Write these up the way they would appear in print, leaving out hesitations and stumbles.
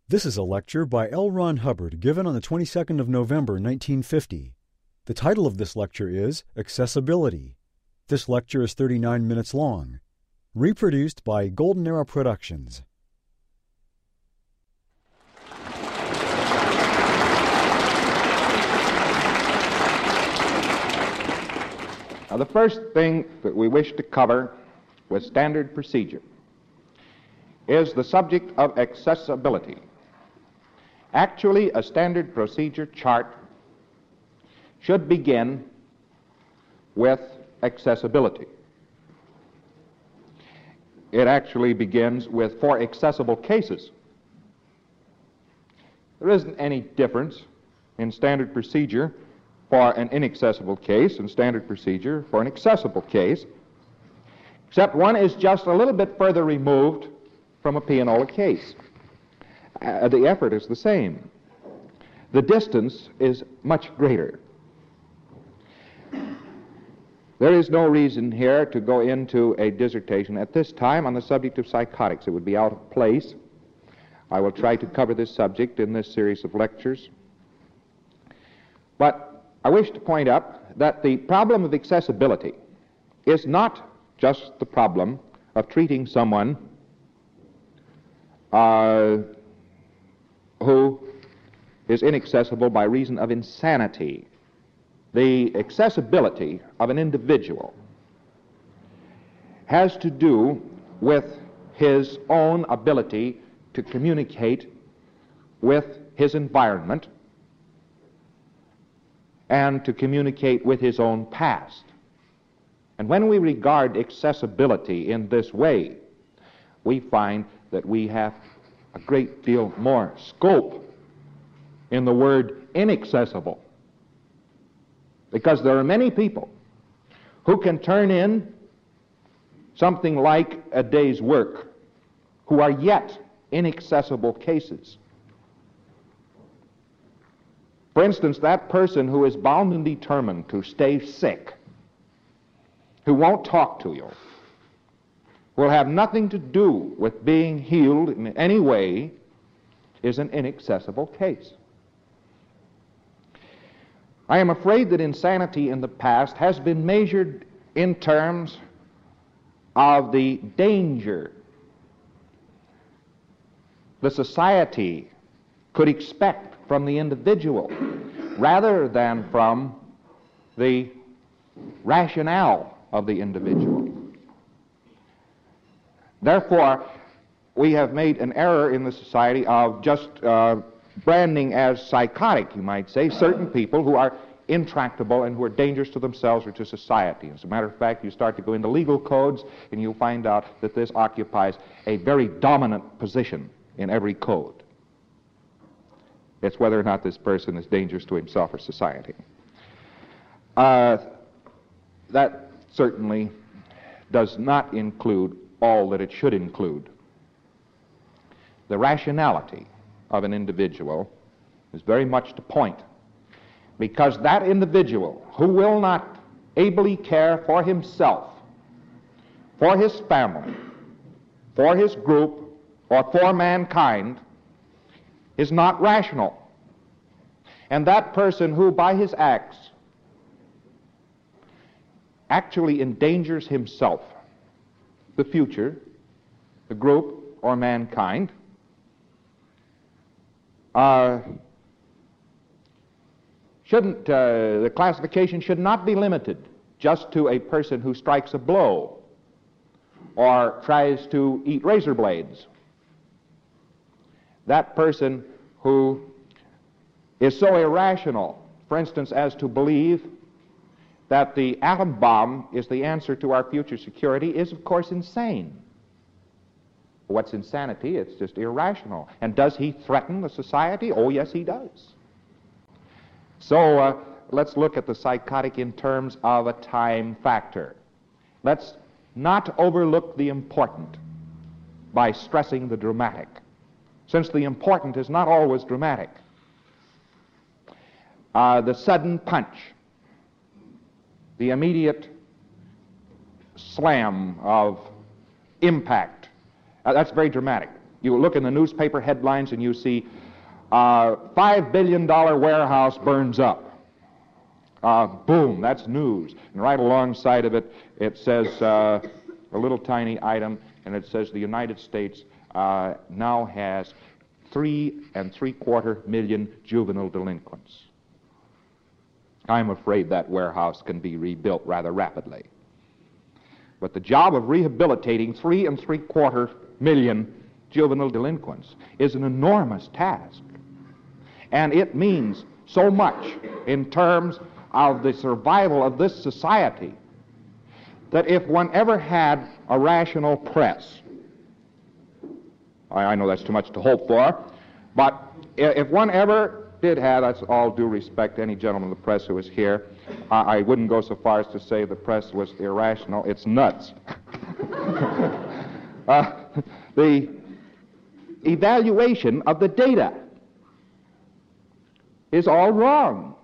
This is a lecture by L. Ron Hubbard given on the 22nd of November, 1950. The title of this lecture is Accessibility. This lecture is 39 minutes long. Reproduced by Golden Arrow Productions. Now, the first thing that we wish to cover with standard procedure is the subject of accessibility. Actually, a standard procedure chart should begin with accessibility. It actually begins with for accessible cases. There isn't any difference in standard procedure for an inaccessible case and standard procedure for an accessible case, except one is just a little bit further removed from a pianola case. The effort is the same. The distance is much greater. There is no reason here to go into a dissertation at this time on the subject of psychotics. It would be out of place. I will try to cover this subject in this series of lectures. But I wish to point out that the problem of accessibility is not just the problem of treating someone who is inaccessible by reason of insanity. The accessibility of an individual has to do with his own ability to communicate with his environment and to communicate with his own past. And when we regard accessibility in this way, we find that we have a great deal more scope in the word inaccessible, because there are many people who can turn in something like a day's work who are yet inaccessible cases. For instance, that person who is bound and determined to stay sick, who won't talk to you, will have nothing to do with being healed in any way, is an inaccessible case. I am afraid that insanity in the past has been measured in terms of the danger the society could expect from the individual rather than from the rationale of the individual. Therefore, we have made an error in the society of just branding as psychotic, you might say, certain people who are intractable and who are dangerous to themselves or to society. As a matter of fact, you start to go into legal codes and you'll find out that this occupies a very dominant position in every code. It's whether or not this person is dangerous to himself or society. That certainly does not include all that it should include. The rationality of an individual is very much to point, because that individual who will not ably care for himself, for his family, for his group, or for mankind is not rational. And that person who by his acts actually endangers himself, the future, the group, or mankind, the classification should not be limited just to a person who strikes a blow or tries to eat razor blades. That person who is so irrational, for instance, as to believe that the atom bomb is the answer to our future security, is of course insane. What's insanity? It's just irrational. And does he threaten the society? Oh, yes, he does. So let's look at the psychotic in terms of a time factor. Let's not overlook the important by stressing the dramatic, since the important is not always dramatic. The sudden punch, the immediate slam of impact, that's very dramatic. You look in the newspaper headlines and you see $5 billion warehouse burns up. Boom, that's news. And right alongside of it, it says a little tiny item, and it says the United States now has 3.75 million juvenile delinquents. I'm afraid that warehouse can be rebuilt rather rapidly. But the job of rehabilitating 3.75 million juvenile delinquents is an enormous task. And it means so much in terms of the survival of this society that if one ever had a rational press, I know that's too much to hope for, but if one ever did have, that's all due respect to any gentleman of the press who is here, I wouldn't go so far as to say the press was irrational. It's nuts. The evaluation of the data is all wrong.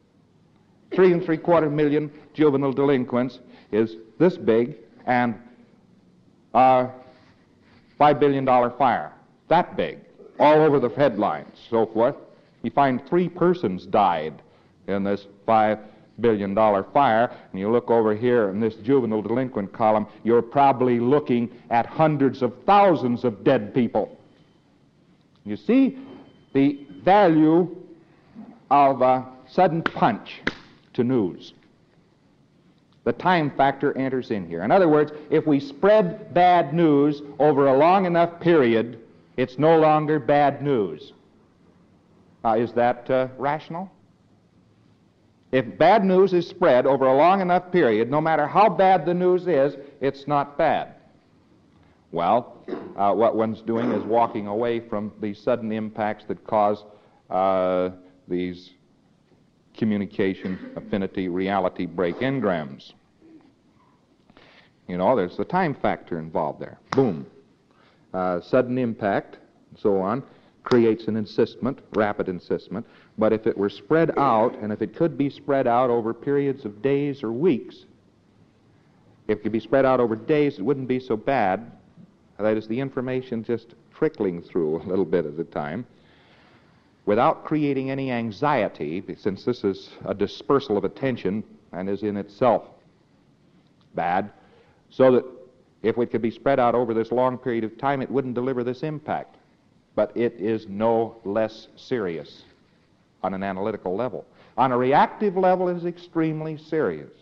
3.75 million juvenile delinquents is this big, and $5 billion fire, that big, all over the headlines, so forth. You find 3 persons died in this $5 billion fire, and you look over here in this juvenile delinquent column, you're probably looking at hundreds of thousands of dead people. You see the value of a sudden punch to news. The time factor enters in here. In other words, if we spread bad news over a long enough period, it's no longer bad news. Is that rational? If bad news is spread over a long enough period, no matter how bad the news is, it's not bad. Well, what one's doing is walking away from the sudden impacts that cause these communication, affinity, reality break engrams. You know, there's the time factor involved there. Boom. Sudden impact, and so on, creates an insistment, rapid insistment. But if it were spread out, and if it could be spread out over periods of days or weeks, if it could be spread out over days, it wouldn't be so bad. That is, the information just trickling through a little bit at a time, without creating any anxiety, since this is a dispersal of attention and is in itself bad, so that if it could be spread out over this long period of time, it wouldn't deliver this impact. But it is no less serious on an analytical level. On a reactive level, it is extremely serious.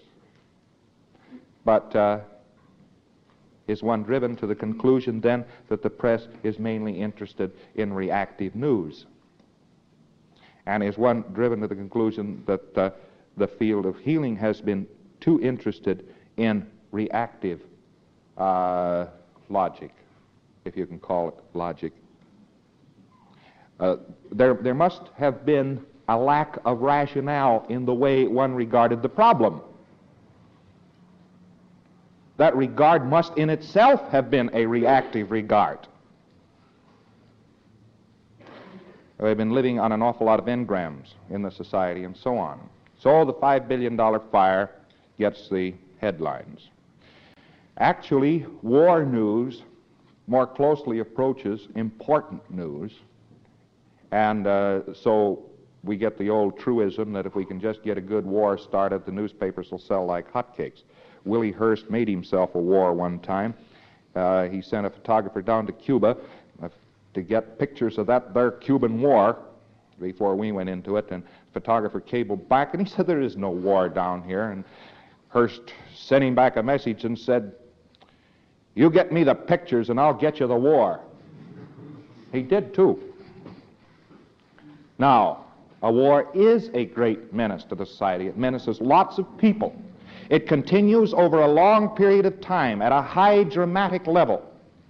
But is one driven to the conclusion then that the press is mainly interested in reactive news? And is one driven to the conclusion that the field of healing has been too interested in reactive logic, if you can call it logic? There must have been a lack of rationale in the way one regarded the problem. That regard must in itself have been a reactive regard. We've been living on an awful lot of engrams in the society and so on. So the $5 billion fire gets the headlines. Actually, war news more closely approaches important news, and so we get the old truism that if we can just get a good war started, the newspapers will sell like hotcakes. Willie Hearst made himself a war one time. He sent a photographer down to Cuba to get pictures of that there Cuban war before we went into it, and the photographer cabled back, and he said, there is no war down here. And Hearst sent him back a message and said, you get me the pictures and I'll get you the war. He did too. Now, a war is a great menace to the society. It menaces lots of people. It continues over a long period of time at a high dramatic level.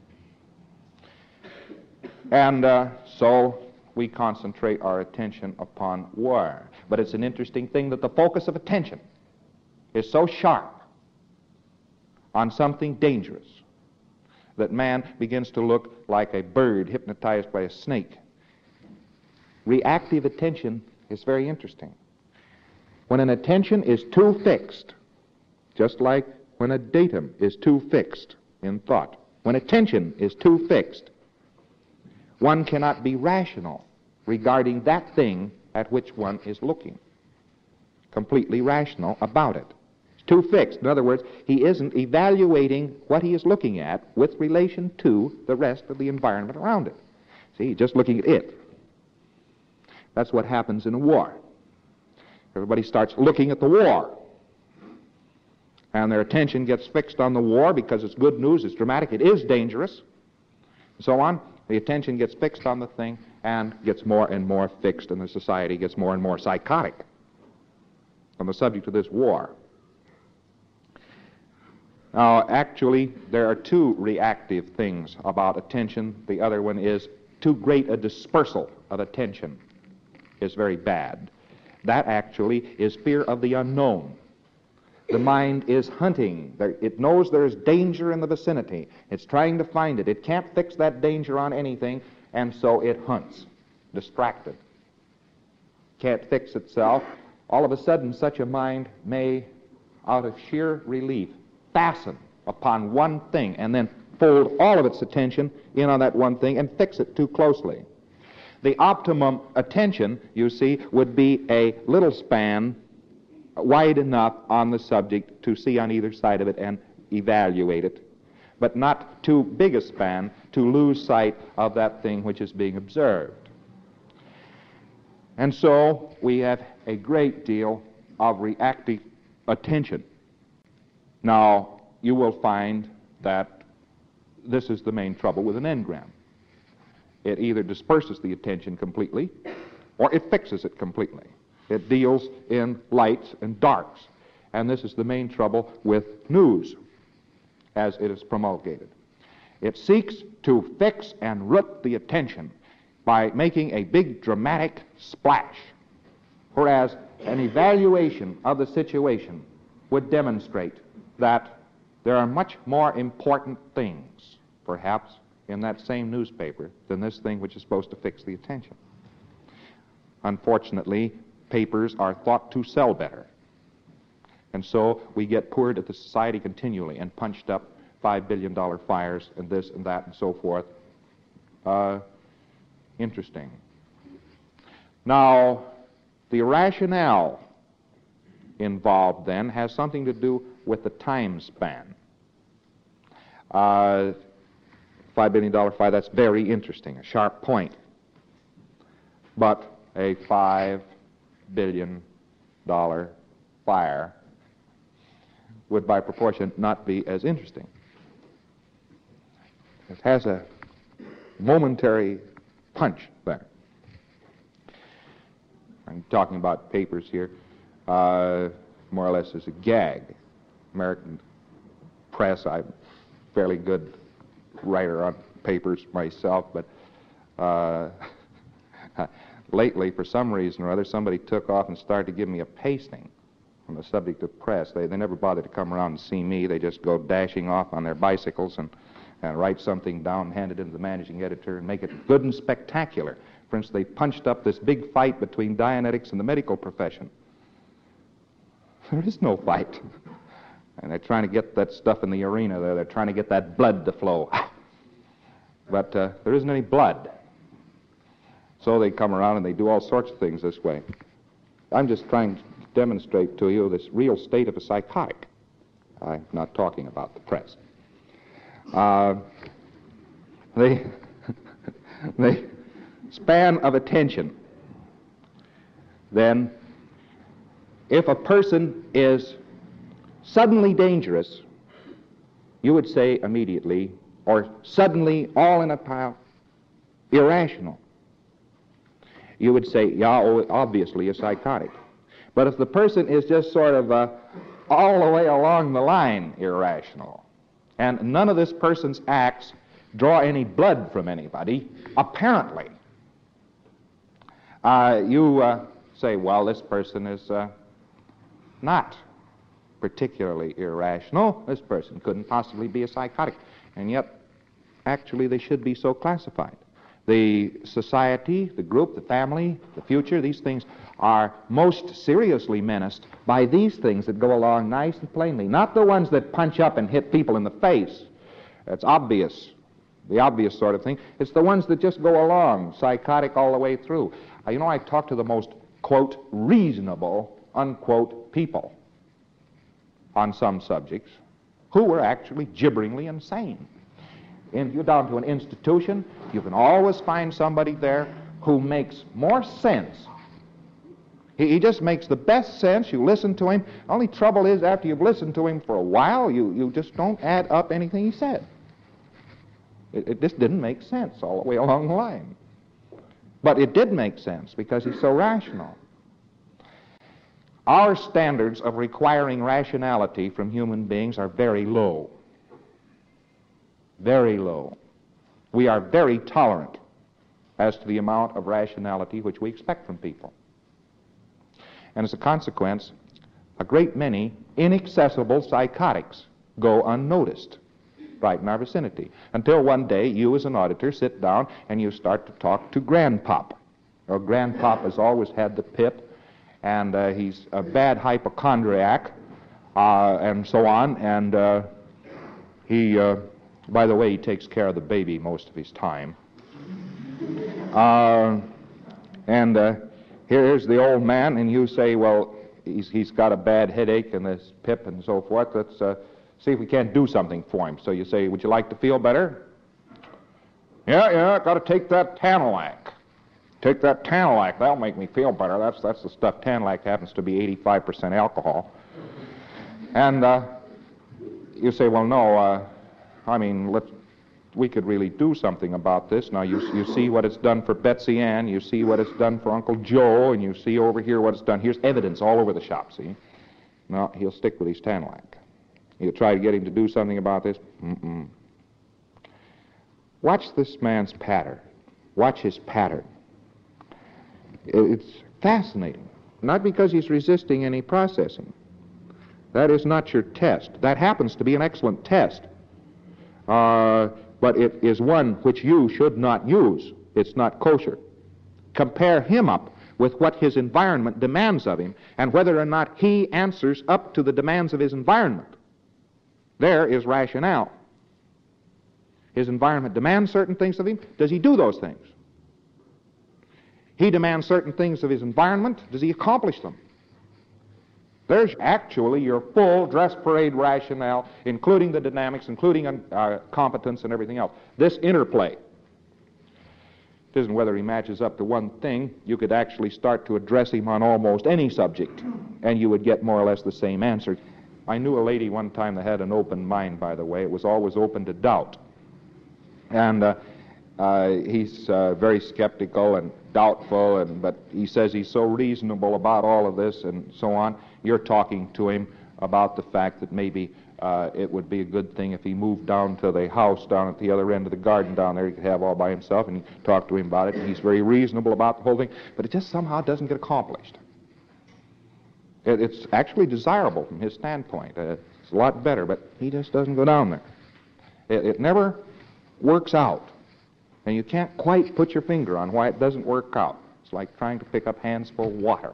And so we concentrate our attention upon war. But it's an interesting thing that the focus of attention is so sharp on something dangerous that man begins to look like a bird hypnotized by a snake. Reactive attention is very interesting. When an attention is too fixed, just like when a datum is too fixed in thought, when attention is too fixed, one cannot be rational regarding that thing at which one is looking. Completely rational about it. It's too fixed. In other words, he isn't evaluating what he is looking at with relation to the rest of the environment around it. See, just looking at it. That's what happens in a war. Everybody starts looking at the war. And their attention gets fixed on the war because it's good news, it's dramatic, it is dangerous, and so on. The attention gets fixed on the thing and gets more and more fixed, and the society gets more and more psychotic on the subject of this war. Now, actually, there are two reactive things about attention. The other one is too great a dispersal of attention is very bad. That actually is fear of the unknown. The mind is hunting. It knows there's danger in the vicinity. It's trying to find it. It can't fix that danger on anything, and so it hunts, distracted. Can't fix itself. All of a sudden, such a mind may, out of sheer relief, fasten upon one thing and then fold all of its attention in on that one thing and fix it too closely. The optimum attention, you see, would be a little span wide enough on the subject to see on either side of it and evaluate it, but not too big a span to lose sight of that thing which is being observed. And so we have a great deal of reactive attention. Now, you will find that this is the main trouble with an engram. It either disperses the attention completely or it fixes it completely. It deals in lights and darks. And this is the main trouble with news as it is promulgated. It seeks to fix and root the attention by making a big dramatic splash, whereas an evaluation of the situation would demonstrate that there are much more important things, perhaps, in that same newspaper than this thing which is supposed to fix the attention. Unfortunately, papers are thought to sell better. And so we get poured at the society continually and punched up $5 billion fires and this and that and so forth. Interesting. Now, the rationale involved then has something to do with the time span. $5 billion fire, that's very interesting, a sharp point. But a $5 billion fire would by proportion not be as interesting. It has a momentary punch there. I'm talking about papers here more or less as a gag. American press, I'm a fairly good writer on papers myself, but lately, for some reason or other, somebody took off and started to give me a pasting on the subject of press. They never bother to come around and see me. They just go dashing off on their bicycles and write something down, hand it in to the managing editor, and make it good and spectacular. For instance, they punched up this big fight between Dianetics and the medical profession. There is no fight. And they're trying to get that stuff in the arena there. They're trying to get that blood to flow. But there isn't any blood. So they come around and they do all sorts of things this way. I'm just trying to demonstrate to you this real state of a psychotic. I'm not talking about the press. The span of attention, then, if a person is suddenly dangerous, you would say immediately, or suddenly all in a pile, irrational. You would say, yeah, obviously a psychotic. But if the person is just sort of all the way along the line irrational, and none of this person's acts draw any blood from anybody, apparently, you say, well, this person is not particularly irrational. This person couldn't possibly be a psychotic. And yet, actually, they should be so classified. The society, the group, the family, the future, these things are most seriously menaced by these things that go along nice and plainly, not the ones that punch up and hit people in the face. It's obvious the obvious sort of thing. It's the ones that just go along, psychotic all the way through. I talk to the most, quote, reasonable, unquote, people on some subjects who were actually gibberingly insane. And you're down to an institution, you can always find somebody there who makes more sense. He just makes the best sense. You listen to him. Only trouble is, after you've listened to him for a while, you just don't add up anything he said. It just didn't make sense all the way along the line. But it did make sense because he's so rational. Our standards of requiring rationality from human beings are very low. Very low. We are very tolerant as to the amount of rationality which we expect from people. And as a consequence, a great many inaccessible psychotics go unnoticed right in our vicinity, until one day you as an auditor sit down and you start to talk to Grandpop. Well, Grandpop has always had the pip, and he's a bad hypochondriac, and so on, and he, by the way, he takes care of the baby most of his time. Here's the old man, and you say, well, he's got a bad headache and this pip and so forth. Let's see if we can't do something for him. So you say, would you like to feel better? Yeah, got to take that Tanelac. Take that Tanelac. That'll make me feel better. That's the stuff. Tanelac happens to be 85% alcohol. And you say, well, no, we could really do something about this. Now, you see what it's done for Betsy Ann, you see what it's done for Uncle Joe, and you see over here what it's done. Here's evidence all over the shop, see? No, he'll stick with his Tanelac. You try to get him to do something about this? Mm-mm. Watch this man's pattern. Watch his pattern. It's fascinating. Not because he's resisting any processing. That is not your test. That happens to be an excellent test. But it is one which you should not use. It's not kosher. Compare him up with what his environment demands of him and whether or not he answers up to the demands of his environment. There is rationale. His environment demands certain things of him. Does he do those things? He demands certain things of his environment. Does he accomplish them? There's actually your full dress parade rationale, including the dynamics, including competence and everything else. This interplay. It isn't whether he matches up to one thing. You could actually start to address him on almost any subject, and you would get more or less the same answer. I knew a lady one time that had an open mind, by the way. It was always open to doubt. And he's very skeptical and doubtful, but he says he's so reasonable about all of this and so on. You're talking to him about the fact that maybe it would be a good thing if he moved down to the house down at the other end of the garden down there he could have all by himself, and you talk to him about it, and he's very reasonable about the whole thing, but it just somehow doesn't get accomplished. It's actually desirable from his standpoint. It's a lot better, but he just doesn't go down there. It never works out, and you can't quite put your finger on why it doesn't work out. It's like trying to pick up hands full of water.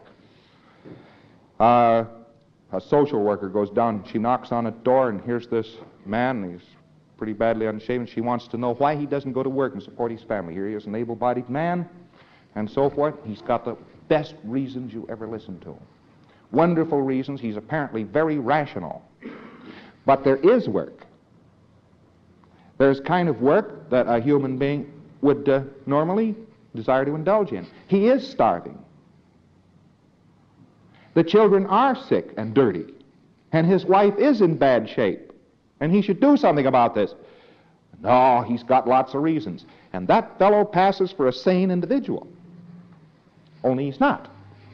A social worker goes down, she knocks on a door, and here's this man, he's pretty badly unshaven. She wants to know why he doesn't go to work and support his family. Here he is, an able-bodied man, and so forth. He's got the best reasons you ever listened to. Wonderful reasons. He's apparently very rational. But there is work. There's kind of work that a human being would normally desire to indulge in. He is starving. The children are sick and dirty, and his wife is in bad shape, and he should do something about this. No, he's got lots of reasons, and that fellow passes for a sane individual. Only he's not.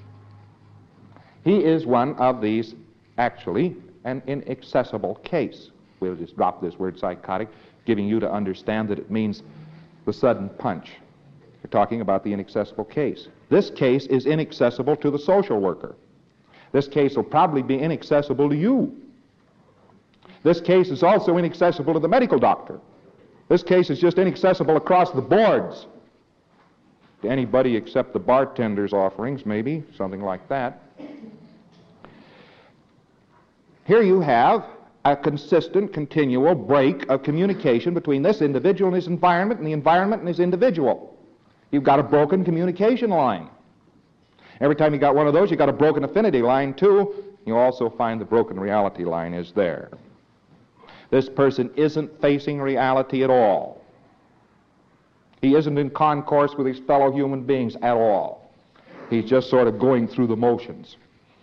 He is one of these, actually, an inaccessible case. We'll just drop this word psychotic, giving you to understand that it means the sudden punch. We're talking about the inaccessible case. This case is inaccessible to the social worker. This case will probably be inaccessible to you. This case is also inaccessible to the medical doctor. This case is just inaccessible across the boards. To anybody except the bartender's offerings, maybe, something like that. Here you have a consistent, continual break of communication between this individual and his environment and the environment and his individual. You've got a broken communication line. Every time you got one of those, you got a broken affinity line too. You also find the broken reality line is there. This person isn't facing reality at all. He isn't in concourse with his fellow human beings at all. He's just sort of going through the motions.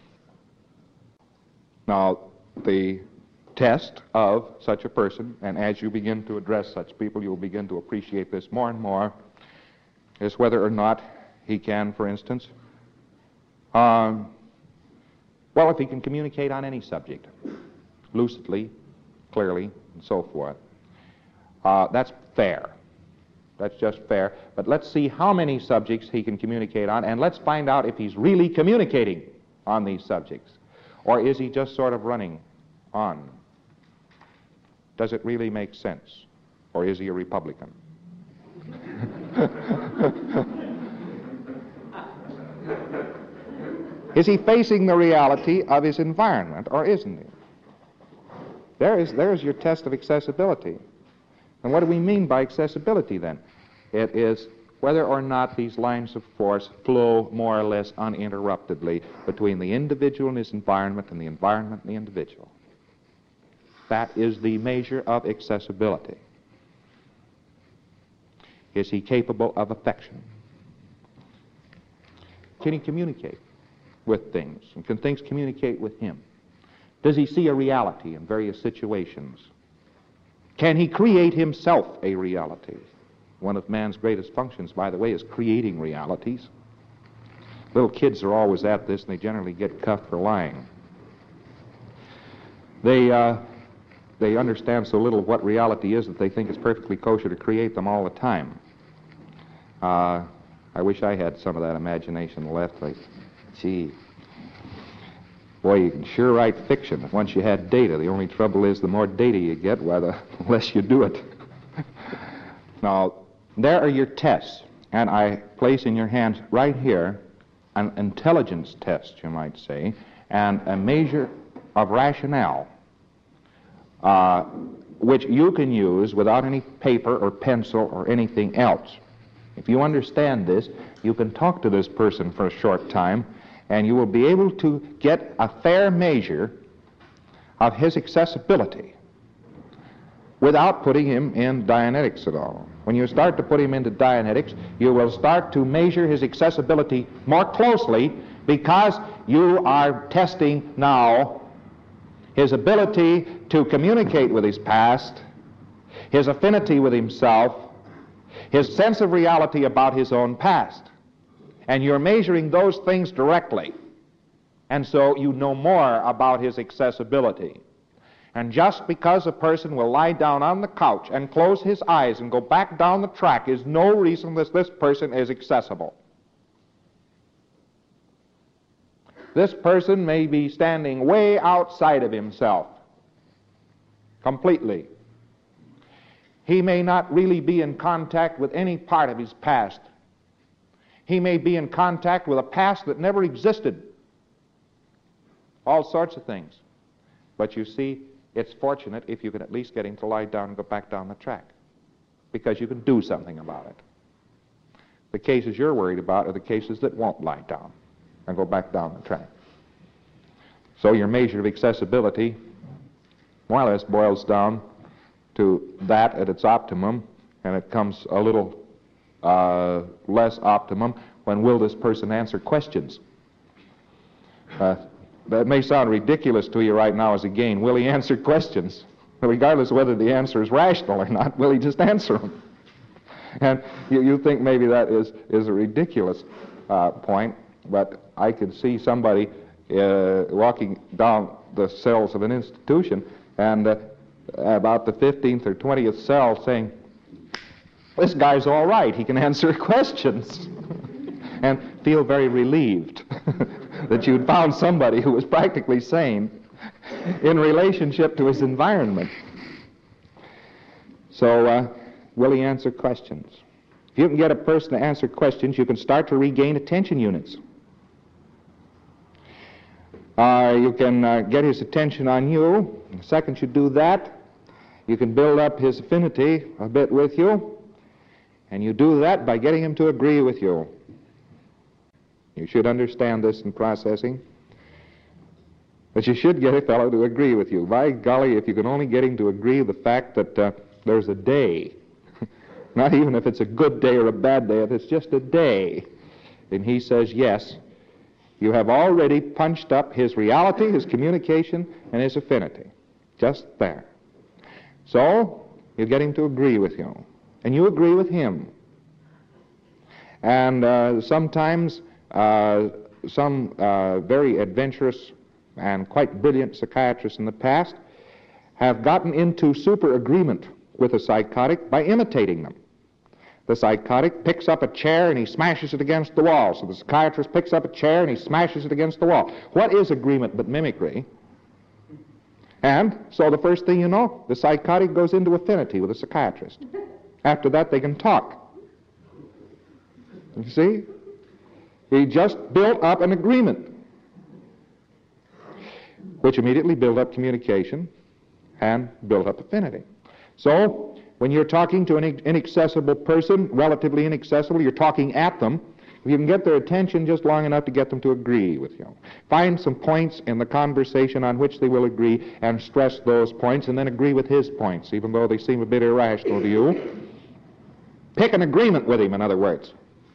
Now, the test of such a person, and as you begin to address such people, you'll begin to appreciate this more and more, is whether or not he can, for instance, well, if he can communicate on any subject, lucidly, clearly, and so forth. That's fair. That's just fair. But let's see how many subjects he can communicate on, and let's find out if he's really communicating on these subjects. Or is he just sort of running on? Does it really make sense? Or is he a Republican? Is he facing the reality of his environment, or isn't he? There's your test of accessibility. And what do we mean by accessibility then? It is whether or not these lines of force flow more or less uninterruptedly between the individual and his environment and the environment and the individual. That is the measure of accessibility. Is he capable of affection? Can he communicate with things? And can things communicate with him? Does he see a reality in various situations? Can he create himself a reality? One of man's greatest functions, by the way, is creating realities. Little kids are always at this, and they generally get cuffed for lying. They understand so little of what reality is that they think it's perfectly kosher to create them all the time. I wish I had some of that imagination left. Like, gee, boy, you can sure write fiction once you had data. The only trouble is the more data you get, why, the less you do it. Now, there are your tests, and I place in your hands right here an intelligence test, you might say, and a measure of rationale, which you can use without any paper or pencil or anything else. If you understand this, you can talk to this person for a short time, and you will be able to get a fair measure of his accessibility without putting him in Dianetics at all. When you start to put him into Dianetics, you will start to measure his accessibility more closely, because you are testing now his ability to communicate with his past, his affinity with himself, his sense of reality about his own past. And you're measuring those things directly. And so you know more about his accessibility. And just because a person will lie down on the couch and close his eyes and go back down the track is no reason that this person is accessible. This person may be standing way outside of himself, completely. He may not really be in contact with any part of his past. He may be in contact with a past that never existed. All sorts of things. But you see, it's fortunate if you can at least get him to lie down and go back down the track, because you can do something about it. The cases you're worried about are the cases that won't lie down and go back down the track. So your measure of accessibility more or less boils down to that at its optimum, and it comes a little less optimum when will this person answer questions. That may sound ridiculous to you right now as a game. Will he answer questions? Regardless of whether the answer is rational or not, will he just answer them? And you think maybe that is a ridiculous point, but I could see somebody walking down the cells of an institution and about the 15th or 20th cell saying, this guy's all right, he can answer questions, and feel very relieved that you'd found somebody who was practically sane in relationship to his environment. So, will he answer questions? If you can get a person to answer questions, you can start to regain attention units. You can get his attention on you. The second you do that, you can build up his affinity a bit with you, and you do that by getting him to agree with you. You should understand this in processing. But you should get a fellow to agree with you. By golly, if you can only get him to agree with the fact that there's a day, not even if it's a good day or a bad day, if it's just a day, and he says yes, you have already punched up his reality, his communication, and his affinity. Just there. So, you get him to agree with you. And you agree with him. And sometimes some very adventurous and quite brilliant psychiatrists in the past have gotten into super agreement with a psychotic by imitating them. The psychotic picks up a chair and he smashes it against the wall. So the psychiatrist picks up a chair and he smashes it against the wall. What is agreement but mimicry? And so the first thing you know, the psychotic goes into affinity with the psychiatrist. After that, they can talk. You see? He just built up an agreement, which immediately built up communication and built up affinity. So, when you're talking to an inaccessible person, relatively inaccessible, you're talking at them, if you can get their attention just long enough to get them to agree with you. Find some points in the conversation on which they will agree and stress those points, and then agree with his points, even though they seem a bit irrational to you. Pick an agreement with him, in other words.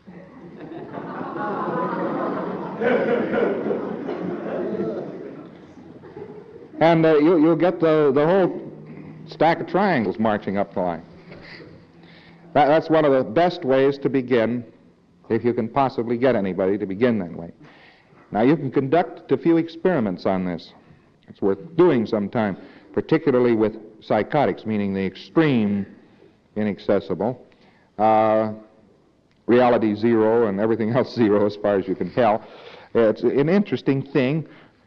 And you'll get the whole stack of triangles marching up the line. That's one of the best ways to begin, if you can possibly get anybody to begin that way. Now, you can conduct a few experiments on this. It's worth doing sometime, particularly with psychotics, meaning the extreme inaccessible. Reality zero and everything else zero as far as you can tell. It's an interesting thing.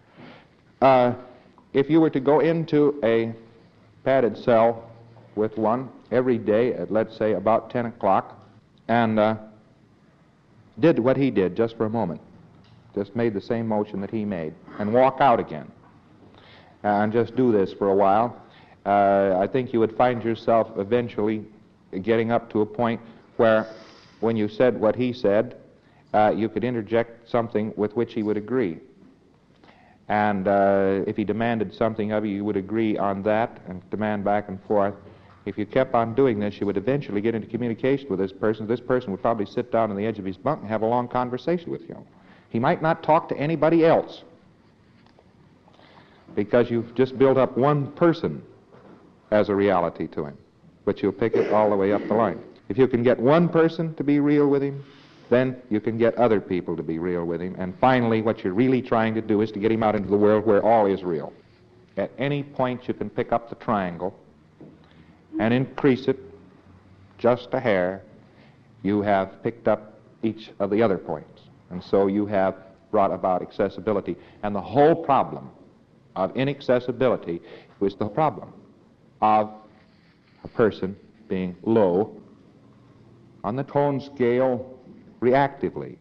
If you were to go into a padded cell with one every day at, let's say, about 10 o'clock, and did what he did just for a moment, just made the same motion that he made, and walk out again, and just do this for a while, I think you would find yourself eventually getting up to a point where, when you said what he said, you could interject something with which he would agree. And if he demanded something of you, you would agree on that and demand back and forth. If you kept on doing this, you would eventually get into communication with this person. This person would probably sit down on the edge of his bunk and have a long conversation with you. He might not talk to anybody else because you've just built up one person as a reality to him, but you'll pick it all the way up the line. If you can get one person to be real with him, then you can get other people to be real with him. And finally, what you're really trying to do is to get him out into the world where all is real. At any point, you can pick up the triangle and increase it just a hair. You have picked up each of the other points. And so you have brought about accessibility. And the whole problem of inaccessibility was the problem of a person being low on the tone scale reactively.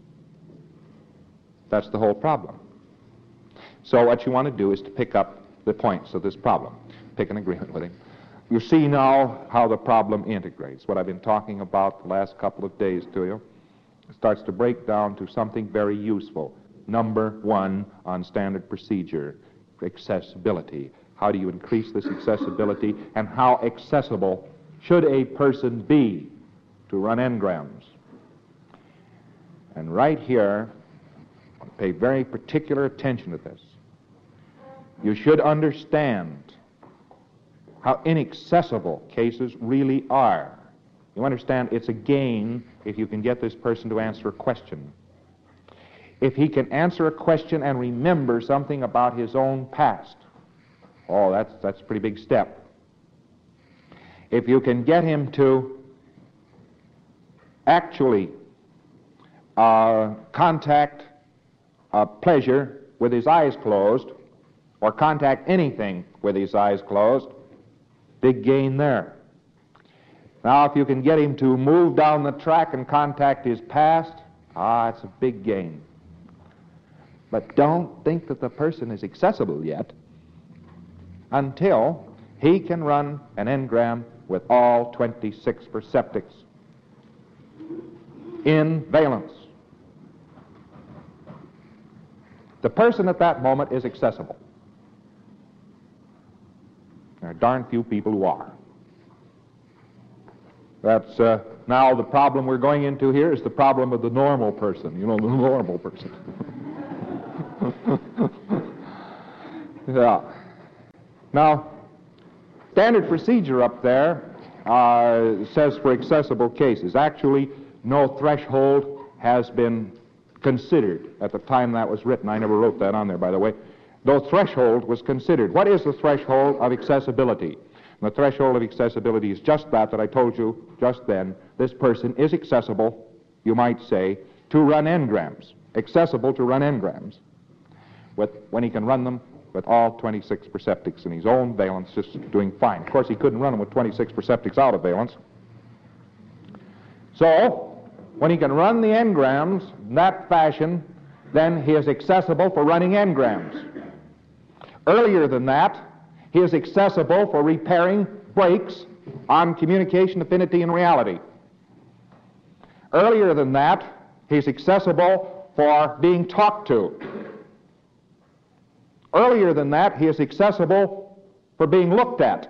That's the whole problem. So what you want to do is to pick up the points of this problem. Pick an agreement with him. You see now how the problem integrates. What I've been talking about the last couple of days to you starts to break down to something very useful. Number one on standard procedure, accessibility. How do you increase this accessibility, and how accessible should a person be to run engrams? And right here, pay very particular attention to this. You should understand how inaccessible cases really are. You understand it's a gain if you can get this person to answer a question. If he can answer a question and remember something about his own past, oh, that's a pretty big step. If you can get him to actually contact pleasure with his eyes closed, or contact anything with his eyes closed, big gain there. Now, if you can get him to move down the track and contact his past, it's a big gain. But don't think that the person is accessible yet until he can run an engram with all 26 perceptics in valence. The person at that moment is accessible. There are darn few people who are. That's now the problem we're going into here is the problem of the normal person. You know, the normal person. Yeah. Now, standard procedure up there says for accessible cases. Actually, no threshold has been considered at the time that was written. I never wrote that on there, by the way. No threshold was considered. What is the threshold of accessibility? And the threshold of accessibility is just that I told you just then. This person is accessible, you might say, to run engrams. Accessible to run engrams when he can run them with all 26 perceptics in his own valence, just doing fine. Of course, he couldn't run them with 26 perceptics out of valence. So, when he can run the engrams in that fashion, then he is accessible for running engrams. Earlier than that, he is accessible for repairing breaks on communication, affinity, and reality. Earlier than that, he's accessible for being talked to. Earlier than that, he is accessible for being looked at.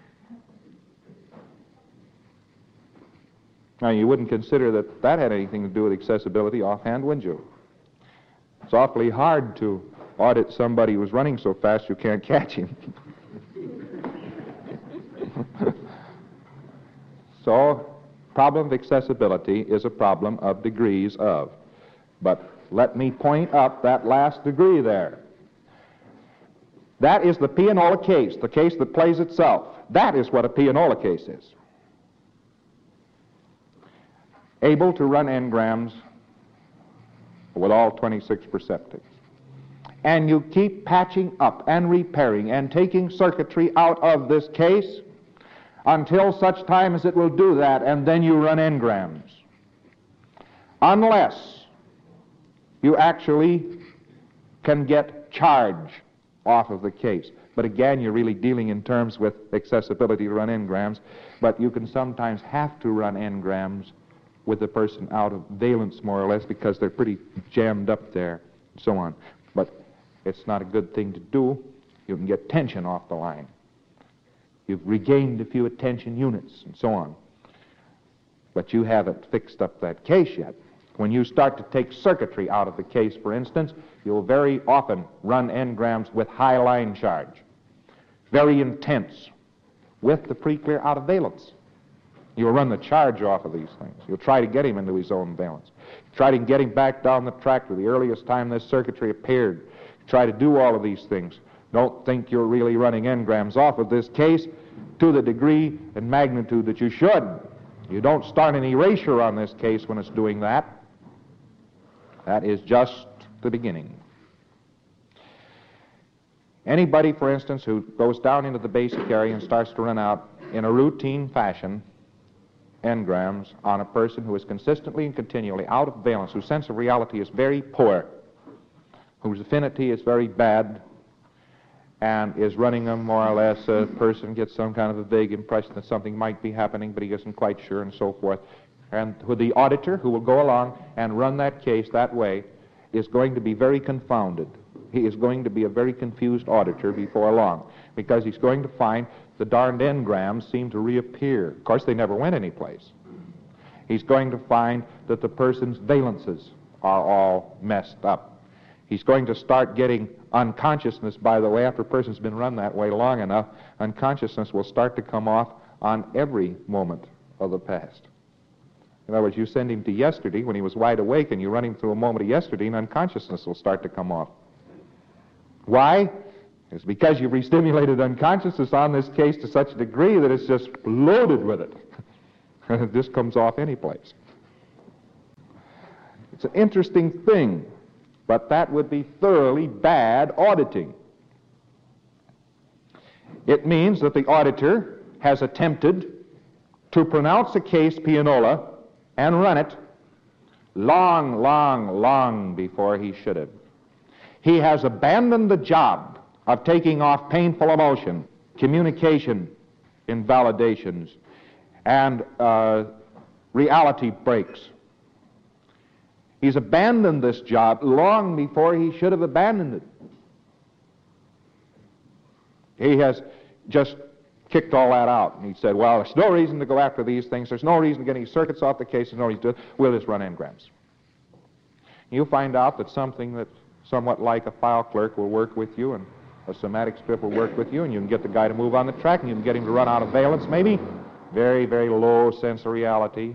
Now, you wouldn't consider that that had anything to do with accessibility offhand, wouldn't you? It's awfully hard to audit somebody who's running so fast you can't catch him. So, problem of accessibility is a problem of degrees of. But let me point up that last degree there. That is the pianola case, the case that plays itself. That is what a pianola case is. Able to run engrams with all 26 perceptics. And you keep patching up and repairing and taking circuitry out of this case until such time as it will do that, and then you run engrams. Unless you actually can get charge off of the case. But again, you're really dealing in terms with accessibility to run engrams, but you can sometimes have to run engrams with the person out of valence, more or less, because they're pretty jammed up there, and so on. But it's not a good thing to do. You can get tension off the line. You've regained a few attention units, and so on. But you haven't fixed up that case yet. When you start to take circuitry out of the case, for instance, you'll very often run engrams with high line charge, very intense, with the pre-clear out of valence. You'll run the charge off of these things. You'll try to get him into his own valence. Try to get him back down the track to the earliest time this circuitry appeared. Try to do all of these things. Don't think you're really running engrams off of this case to the degree and magnitude that you should. You don't start an erasure on this case when it's doing that. That is just the beginning. Anybody, for instance, who goes down into the basic area and starts to run out in a routine fashion engrams on a person who is consistently and continually out of valence, whose sense of reality is very poor, whose affinity is very bad, and is running them more or less, a person gets some kind of a vague impression that something might be happening, but he isn't quite sure, and so forth. And the auditor who will go along and run that case that way is going to be very confounded. He is going to be a very confused auditor before long, because he's going to find the darned engrams seem to reappear. Of course, they never went anyplace. He's going to find that the person's valences are all messed up. He's going to start getting unconsciousness, by the way, after a person's been run that way long enough. Unconsciousness will start to come off on every moment of the past. In other words, you send him to yesterday when he was wide awake, and you run him through a moment of yesterday, and unconsciousness will start to come off. Why? It's because you've re-stimulated unconsciousness on this case to such a degree that it's just loaded with it. And it just comes off any place. It's an interesting thing, but that would be thoroughly bad auditing. It means that the auditor has attempted to pronounce a case pianola and run it long, long, long before he should have. He has abandoned the job of taking off painful emotion, communication invalidations, and reality breaks. He's abandoned this job long before he should have abandoned it. He has just kicked all that out, and he said, well, there's no reason to go after these things. There's no reason to get any circuits off the case. There's no reason to do it. We'll just run engrams. You'll find out that something that's somewhat like a file clerk will work with you, and a somatic strip will work with you, and you can get the guy to move on the track, and you can get him to run out of valence, maybe. Very, very low sense of reality.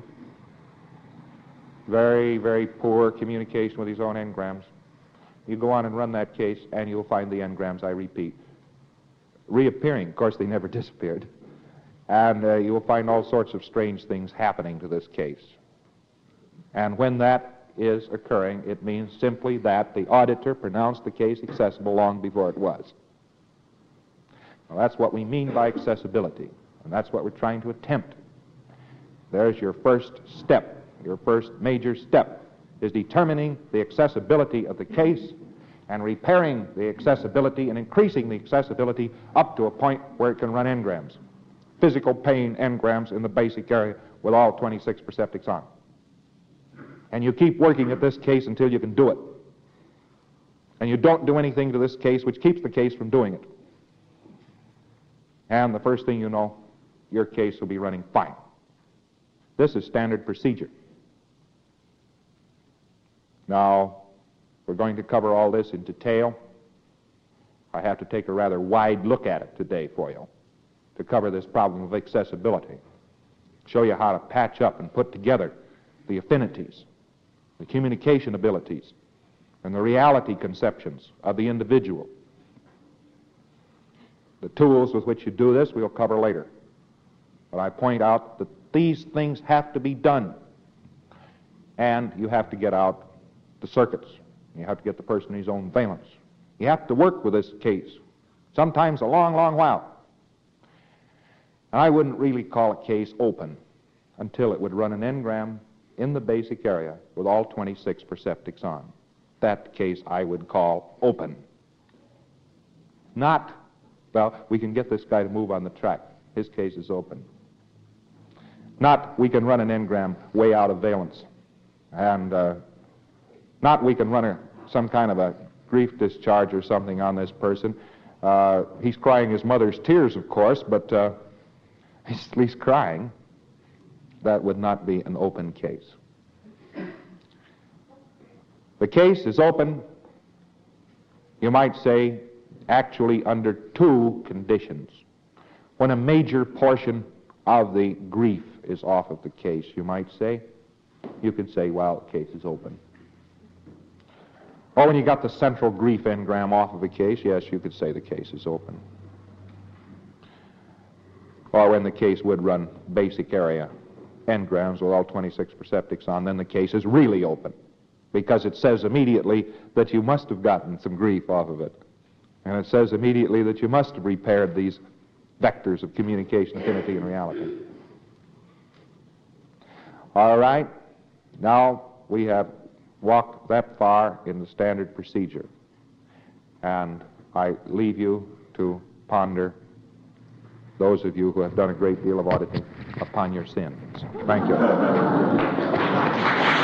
Very, very poor communication with his own engrams. You go on and run that case, and you'll find the engrams, I repeat, reappearing. Of course, they never disappeared. And you will find all sorts of strange things happening to this case. And when that is occurring, it means simply that the auditor pronounced the case accessible long before it was. Well, that's what we mean by accessibility, and that's what we're trying to attempt. There's your first step. Your first major step is determining the accessibility of the case and repairing the accessibility and increasing the accessibility up to a point where it can run engrams. Physical pain engrams in the basic area with all 26 perceptics on. And you keep working at this case until you can do it. And you don't do anything to this case which keeps the case from doing it. And the first thing you know, your case will be running fine. This is standard procedure. Now, we're going to cover all this in detail. I have to take a rather wide look at it today for you to cover this problem of accessibility. Show you how to patch up and put together the affinities, the communication abilities, and the reality conceptions of the individual. The tools with which you do this we'll cover later. But I point out that these things have to be done. And you have to get out the circuits. You have to get the person in his own valence. You have to work with this case, sometimes a long, long while. And I wouldn't really call a case open until it would run an engram in the basic area with all 26 perceptics on. That case I would call open. Not, well, we can get this guy to move on the track. His case is open. Not, we can run an engram way out of valence. And not, we can run some kind of a grief discharge or something on this person. He's crying his mother's tears, of course, but he's at least crying. That would not be an open case. The case is open, you might say, actually under two conditions. When a major portion of the grief is off of the case, you might say, you could say, well, the case is open. Or when you got the central grief engram off of a case, yes, you could say the case is open. Or when the case would run basic area engrams with all 26 perceptics on, then the case is really open, because it says immediately that you must have gotten some grief off of it. And it says immediately that you must have repaired these vectors of communication, affinity, and reality. All right, now we have walked that far in the standard procedure. And I leave you to ponder, those of you who have done a great deal of auditing, upon your sins. Thank you.